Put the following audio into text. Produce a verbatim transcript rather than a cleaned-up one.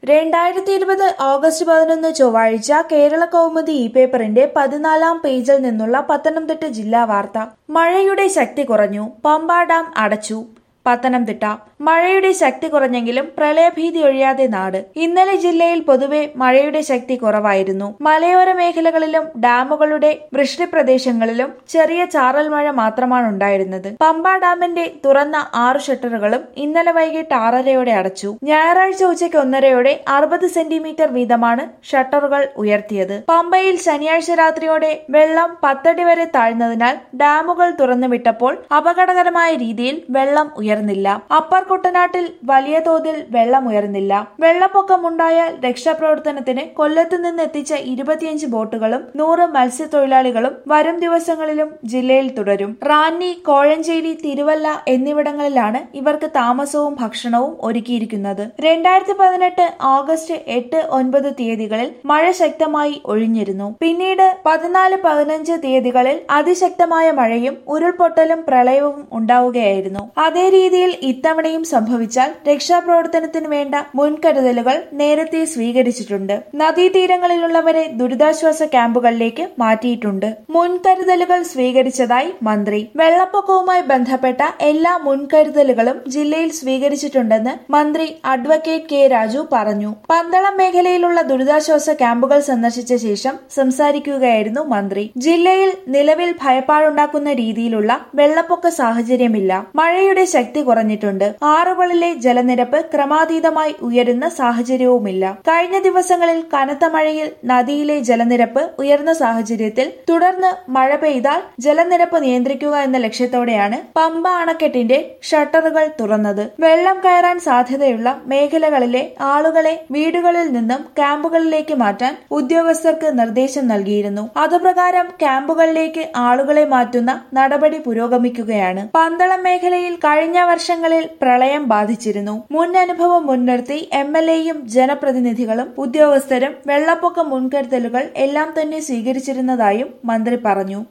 രണ്ടായിരത്തി ഇരുപത് ഓഗസ്റ്റ് പതിനൊന്ന് ചൊവ്വാഴ്ച കേരള കൗമുദി ഇ പേപ്പറിന്റെ പതിനാലാം പേജിൽ നിന്നുള്ള പത്തനംതിട്ട ജില്ലാ വാർത്ത. മഴയുടെ ശക്തി കുറഞ്ഞു, പമ്പാ ഡാം അടച്ചു. പത്തനംതിട്ട മഴയുടെ ശക്തി കുറഞ്ഞെങ്കിലും പ്രളയഭീതി ഒഴിയാതെ നാട്. ഇന്നലെ ജില്ലയിൽ പൊതുവെ മഴയുടെ ശക്തി കുറവായിരുന്നു. മലയോര മേഖലകളിലും ഡാമുകളുടെ വൃഷ്ടിപ്രദേശങ്ങളിലും ചെറിയ ചാറൽ മഴ മാത്രമാണ് ഉണ്ടായിരുന്നത്. പമ്പാ ഡാമിന്റെ തുറന്ന ആറു ഷട്ടറുകളും ഇന്നലെ വൈകിട്ട് ആറരയോടെ അടച്ചു. ഞായറാഴ്ച ഉച്ചയ്ക്ക് ഒന്നരയോടെ അറുപത് സെന്റിമീറ്റർ വീതമാണ് ഷട്ടറുകൾ ഉയർത്തിയത്. പമ്പയിൽ ശനിയാഴ്ച രാത്രിയോടെ വെള്ളം പത്തടി വരെ താഴ്ന്നതിനാൽ ഡാമുകൾ തുറന്നുവിട്ടപ്പോൾ അപകടകരമായ രീതിയിൽ വെള്ളം ഉയർന്നില്ല. അപ്പർ കുട്ടനാട്ടിൽ വലിയ തോതിൽ വെള്ളം ഉയർന്നില്ല. വെള്ളപ്പൊക്കമുണ്ടായാൽ രക്ഷാപ്രവർത്തനത്തിന് കൊല്ലത്ത് നിന്ന് എത്തിച്ച ഇരുപത്തിയഞ്ച് ബോട്ടുകളും നൂറ് മത്സ്യത്തൊഴിലാളികളും വരും ദിവസങ്ങളിലും ജില്ലയിൽ തുടരും. റാന്നി, കോഴഞ്ചേരി, തിരുവല്ല എന്നിവിടങ്ങളിലാണ് ഇവർക്ക് താമസവും ഭക്ഷണവും ഒരുക്കിയിരിക്കുന്നത്. രണ്ടായിരത്തി പതിനെട്ട് ഓഗസ്റ്റ് എട്ട് ഒൻപത് തീയതികളിൽ മഴ ശക്തമായി ഒഴിഞ്ഞിരുന്നു. പിന്നീട് പതിനാല് പതിനഞ്ച് തീയതികളിൽ അതിശക്തമായ മഴയും ഉരുൾപൊട്ടലും പ്രളയവും ഉണ്ടാവുകയായിരുന്നു. അതേ രീതിയിൽ ഇത്തവണയും സംഭവിച്ചാൽ രക്ഷാപ്രവർത്തനത്തിന് വേണ്ട മുൻകരുതലുകൾ നേരത്തെ സ്വീകരിച്ചിട്ടുണ്ട്. നദീതീരങ്ങളിലുള്ളവരെ ദുരിതാശ്വാസ ക്യാമ്പുകളിലേക്ക് മാറ്റിയിട്ടുണ്ട്. മുൻകരുതലുകൾ സ്വീകരിച്ചതായി മന്ത്രി. വെള്ളപ്പൊക്കവുമായി ബന്ധപ്പെട്ട എല്ലാ മുൻകരുതലുകളും ജില്ലയിൽ സ്വീകരിച്ചിട്ടുണ്ടെന്ന് മന്ത്രി അഡ്വക്കേറ്റ് കെ രാജു പറഞ്ഞു. പന്തളം മേഖലയിലുള്ള ദുരിതാശ്വാസ ക്യാമ്പുകൾ സന്ദർശിച്ച ശേഷം സംസാരിക്കുകയായിരുന്നു മന്ത്രി. ജില്ലയിൽ നിലവിൽ ഭയപ്പാടുണ്ടാക്കുന്ന രീതിയിലുള്ള വെള്ളപ്പൊക്ക സാഹചര്യമില്ല. മഴയുടെ ശക്തി കുറഞ്ഞിട്ടുണ്ട്. ആറുകളിലെ ജലനിരപ്പ് ക്രമാതീതമായി ഉയരുന്ന സാഹചര്യവുമില്ല. കഴിഞ്ഞ ദിവസങ്ങളിൽ കനത്ത മഴയിൽ നദിയിലെ ജലനിരപ്പ് ഉയർന്ന സാഹചര്യത്തിൽ തുടർന്ന് മഴ പെയ്താൽ ജലനിരപ്പ് നിയന്ത്രിക്കുക എന്ന ലക്ഷ്യത്തോടെയാണ് പമ്പ അണക്കെട്ടിന്റെ ഷട്ടറുകൾ തുറന്നത്. വെള്ളം കയറാൻ സാധ്യതയുള്ള മേഖലകളിലെ ആളുകളെ വീടുകളിൽ നിന്നും ക്യാമ്പുകളിലേക്ക് മാറ്റാൻ ഉദ്യോഗസ്ഥർക്ക് നിർദ്ദേശം നൽകിയിരുന്നു. അതുപ്രകാരം ക്യാമ്പുകളിലേക്ക് ആളുകളെ മാറ്റുന്ന നടപടി പുരോഗമിക്കുകയാണ്. പന്തളം മേഖലയിൽ കഴിഞ്ഞ വർഷങ്ങളിൽ പ്രളയം ബാധിച്ചിരുന്നു. മുൻ അനുഭവം മുൻനിർത്തി എം എൽ എയും ജനപ്രതിനിധികളും ഉദ്യോഗസ്ഥരും വെള്ളപ്പൊക്ക മുൻകരുതലുകൾ എല്ലാം തന്നെ സ്വീകരിച്ചിരുന്നതായും മന്ത്രി പറഞ്ഞു.